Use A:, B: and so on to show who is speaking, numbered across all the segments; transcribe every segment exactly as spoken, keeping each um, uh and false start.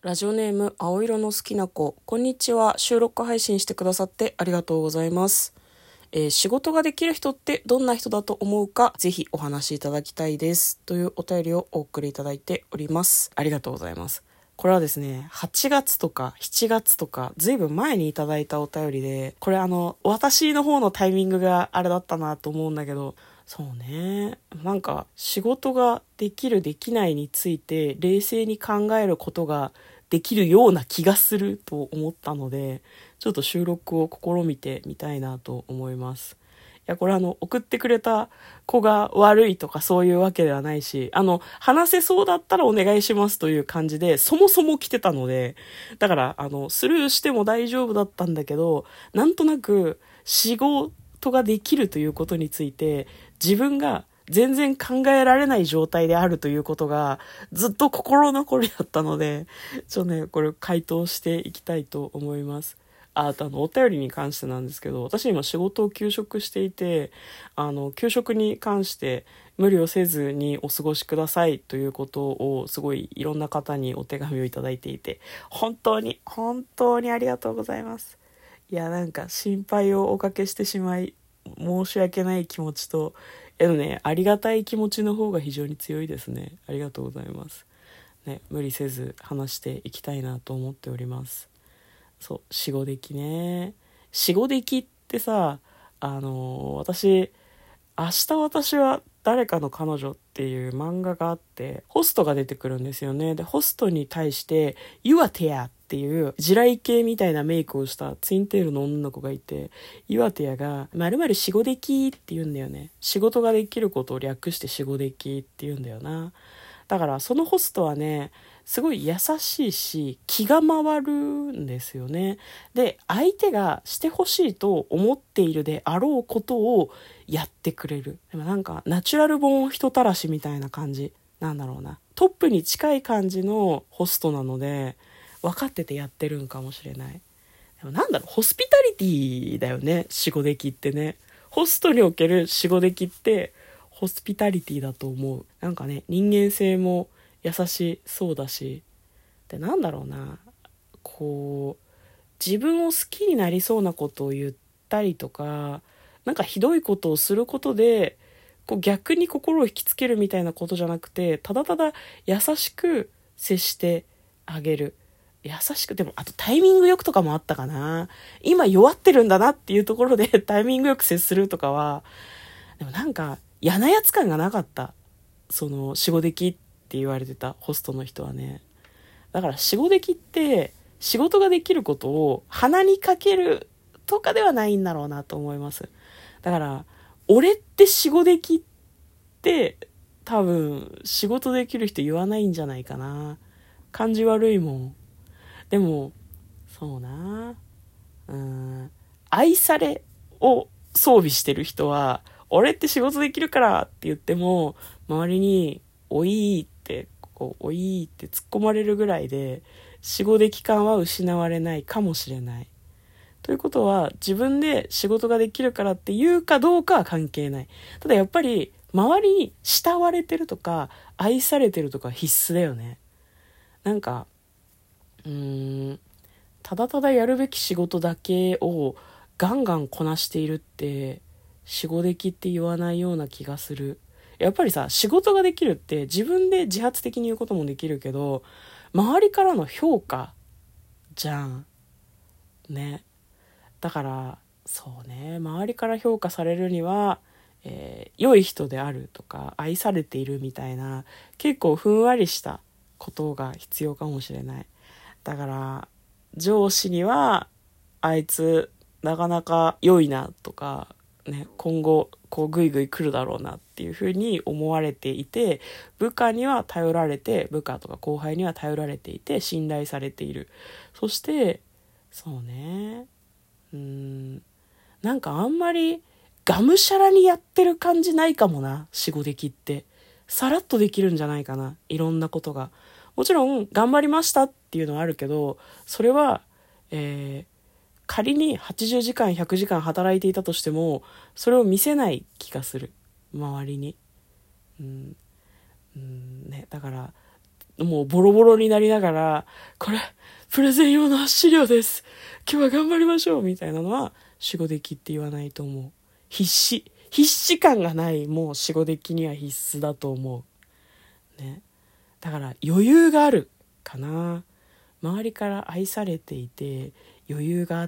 A: ラジオネーム青色の好きな子、こんにちは。収録配信してくださってありがとうございます。えー仕事ができる人ってどんな人だと思うか、ぜひお話しいただきたいです。というお便りをお送りいただいております。ありがとうございます。これはですね、はちがつとかしちがつとか、ずいぶん前にいただいたお便りで、これあの、私の方のタイミングがあれだったなと思うんだけど、そうね。なんか仕事ができるできないについて冷静に考えることができるような気がすると思ったので、ちょっと収録を試みてみたいなと思います。いや、これあの、送ってくれた子が悪いとかそういうわけではないし、あの、話せそうだったらお願いしますという感じで、そもそも来てたので、だから、あの、スルーしても大丈夫だったんだけど、なんとなく仕事ができるということについて、自分が全然考えられない状態であるということがずっと心残りだったので、ちょっとね、これ回答していきたいと思います。あ、あとあの、お便りに関してなんですけど、私今仕事を休職していて、あの、休職に関して無理をせずにお過ごしくださいということをすごいいろんな方にお手紙をいただいていて、本当に、本当にありがとうございます。いや、なんか心配をおかけしてしまい、申し訳ない気持ちと、えのね、ありがたい気持ちの方が非常に強いですね。ありがとうございます。ね、無理せず話していきたいなと思っております。そう、死後歴ね。死後歴ってさ、あのー私、明日私は誰かの彼女っていう漫画があって、ホストが出てくるんですよね。で、ホストに対して、岩手やっていう地雷系みたいなメイクをしたツインテールの女の子がいて、岩手やが、まるまる仕事できって言うんだよね。仕事ができることを略して仕事できって言うんだよな。だからそのホストはね、すごい優しいし気が回るんですよね。で、相手がしてほしいと思っているであろうことをやってくれる。でもなんかナチュラルボーン人たらしみたいな感じなんだろうな。トップに近い感じのホストなので、分かっててやってるんかもしれない。でもなんだろう、ホスピタリティだよね、仕事歴ってね。ホストにおける仕事歴ってホスピタリティだと思う。なんかね、人間性も優しそうだし、で、なんだろうな、こう、自分を好きになりそうなことを言ったりとか、なんかひどいことをすることで、こう逆に心を引きつけるみたいなことじゃなくて、ただただ優しく接してあげる。優しく、でもあとタイミングよくとかもあったかな。今弱ってるんだなっていうところでタイミングよく接するとかは、でもなんか嫌なやつ感がなかった。その、死後的って言われてたホストの人はね。だから死後的って仕事ができることを鼻にかけるとかではないんだろうなと思います。だから、俺って死後的って多分仕事できる人言わないんじゃないかな。感じ悪いもん。でも、そうな。うーん。愛されを装備してる人は、俺って仕事できるからって言っても、周りに、おいって、こう、おいって突っ込まれるぐらいで、仕事期間は失われないかもしれない。ということは、自分で仕事ができるからって言うかどうかは関係ない。ただやっぱり、周りに慕われてるとか、愛されてるとか必須だよね。なんか、うーん、ただただやるべき仕事だけをガンガンこなしているって仕事できって言わないような気がする。やっぱりさ、仕事ができるって自分で自発的に言うこともできるけど、周りからの評価じゃんね。だからそうね、周りから評価されるには、えー良い人であるとか愛されているみたいな結構ふんわりしたことが必要かもしれない。だから上司にはあいつなかなか良いなとかね、今後こうグイグイ来るだろうなっていうふうに思われていて、部下には頼られて、部下とか後輩には頼られていて信頼されている。そしてそうね、うーん、なんかあんまりがむしゃらにやってる感じないかもな、仕事的って。さらっとできるんじゃないかな、いろんなことが。もちろん頑張りましたっていうのはあるけど、それは、えー仮にはちじゅうじかんひゃくじかん働いていたとしても、それを見せない気がする、周りに。うん、うんね、だからもうボロボロになりながら、これ、プレゼン用の資料です。今日は頑張りましょうみたいなのは、しごできって言わないと思う。必死。必死感がない、もうしごできには必須だと思う。ね。だから余裕があるかな。周りから愛されていて、余裕があって、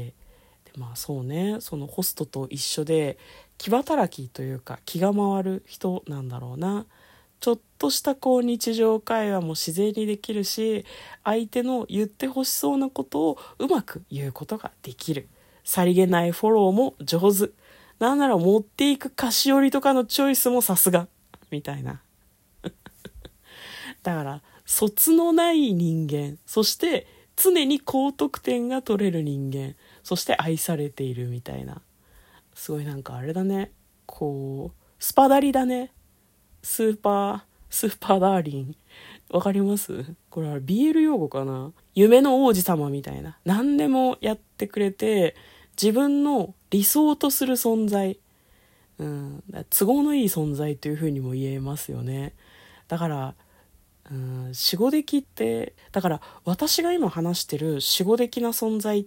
A: でまあそうね、そのホストと一緒で、気働きというか気が回る人なんだろうな。ちょっとしたこう日常会話も自然にできるし、相手の言ってほしそうなことをうまく言うことができる。さりげないフォローも上手。なんなら持っていく菓子折りとかのチョイスもさすが。みたいな。だから、卒のない人間。そして、常に高得点が取れる人間。そして愛されているみたいな。すごいなんかあれだね。こう、スパダリだね。スーパー、スーパーダーリン。わかります？これは ビーエル 用語かな？夢の王子様みたいな。何でもやってくれて、自分の理想とする存在。うん、都合のいい存在というふうにも言えますよね。だから、うん、しごできって、だから私が今話してるしごできな存在って、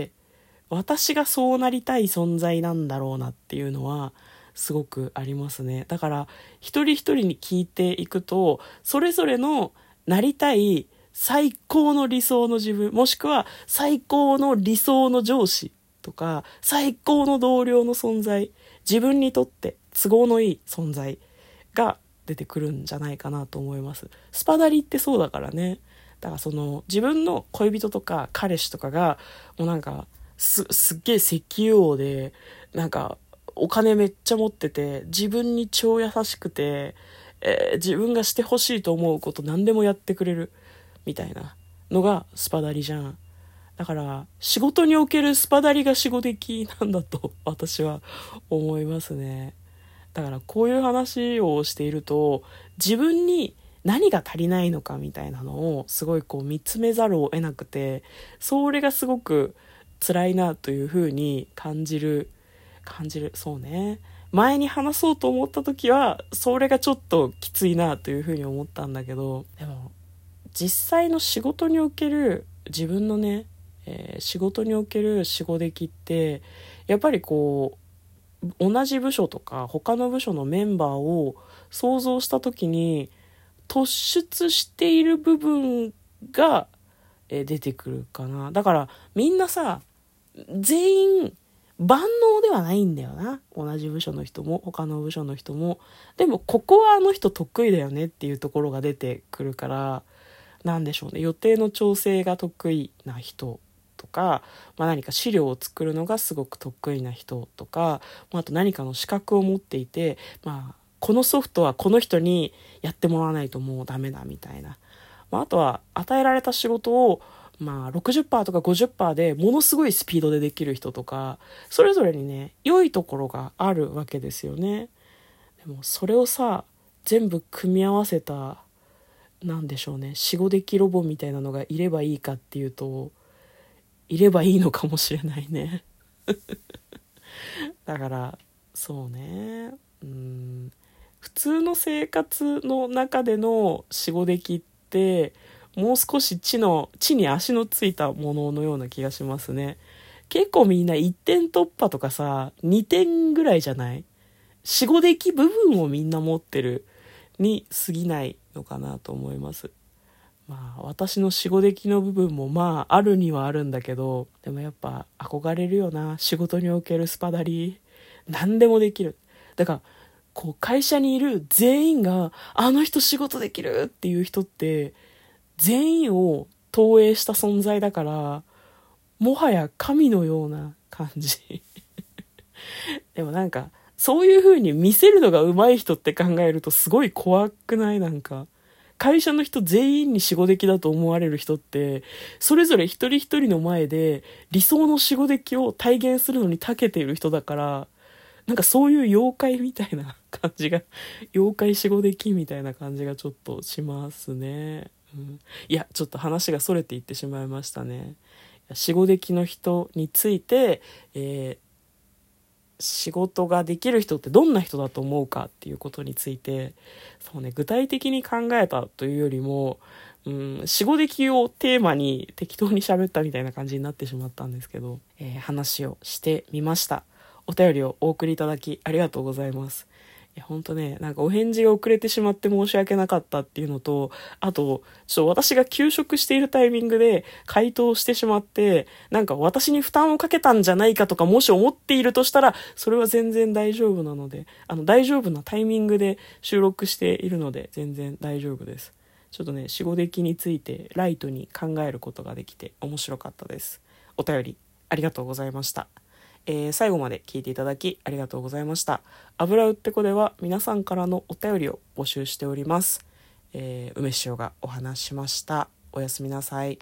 A: 私がそうなりたい存在なんだろうなっていうのはすごくありますね。だから一人一人に聞いていくと、それぞれのなりたい最高の理想の自分、もしくは最高の理想の上司とか、最高の同僚の存在、自分にとって都合のいい存在が出てくるんじゃないかなと思います。スパダリってそうだからね。だからその自分の恋人とか彼氏とかがもうなんかす, すっげえ石油王で、なんかお金めっちゃ持ってて、自分に超優しくて、えー自分がしてほしいと思うこと何でもやってくれるみたいなのがスパダリじゃん。だから仕事におけるスパダリがしごできなんだと私は思いますね。だからこういう話をしていると、自分に何が足りないのかみたいなのをすごいこう見つめざるを得なくて、それがすごく辛いなというふうに感じる感じるそうね。前に話そうと思った時はそれがちょっときついなというふうに思ったんだけど、でも実際の仕事における自分のね、えー仕事におけるしごできってやっぱりこう同じ部署とか他の部署のメンバーを想像した時に突出している部分がえー出てくるかな。だからみんなさ、全員万能ではないんだよな。同じ部署の人も他の部署の人も。でもここはあの人得意だよねっていうところが出てくるから、なんでしょうね、予定の調整が得意な人とか、まあ、何か資料を作るのがすごく得意な人とか、まあ、あと何かの資格を持っていて、まあ、このソフトはこの人にやってもらわないともうダメだみたいな、まあ、あとは与えられた仕事をまあ ろくじゅっパーセント とか ごじゅっパーセント でものすごいスピードでできる人とか、それぞれにね良いところがあるわけですよね。でもそれをさ全部組み合わせた、なんでしょうね、しごできロボみたいなのがいればいいかっていうと、いればいいのかもしれないね。だからそうね、うん、普通の生活の中でのしごできってもう少し地の地に足のついたもののような気がしますね。結構みんないってん突破とかさにてんぐらいじゃない？しごでき部分をみんな持ってるに過ぎないのかなと思います。まあ私のしごできの部分もまああるにはあるんだけど、でもやっぱ憧れるよな、仕事におけるスパダリ。何でもできる。だからこう会社にいる全員があの人仕事できるっていう人って全員を投影した存在だから、もはや神のような感じ。でもなんかそういう風に見せるのが上手い人って考えるとすごい怖くない？なんか会社の人全員にしごできだと思われる人って、それぞれ一人一人の前で理想のしごできを体現するのに長けている人だから、なんかそういう妖怪みたいな感じが、妖怪しごできみたいな感じがちょっとしますね。うん、いや、ちょっと話がそれていってしまいましたね。しごできの人について、えー仕事ができる人ってどんな人だと思うかっていうことについて、そうね、具体的に考えたというよりも、うん、仕事できをテーマに適当に喋ったみたいな感じになってしまったんですけど、えー、話をしてみました。お便りをお送りいただきありがとうございます。いや本当ね、なんかお返事が遅れてしまって申し訳なかったっていうのと、あと、ちょっと私が休職しているタイミングで回答してしまって、なんか私に負担をかけたんじゃないかとか、もし思っているとしたら、それは全然大丈夫なので、あの、大丈夫なタイミングで収録しているので、全然大丈夫です。ちょっとね、しごできについてライトに考えることができて面白かったです。お便りありがとうございました。えー、最後まで聞いていただきありがとうございました。油売ってこでは皆さんからのお便りを募集しております。えー、梅塩がお話ししました。おやすみなさい。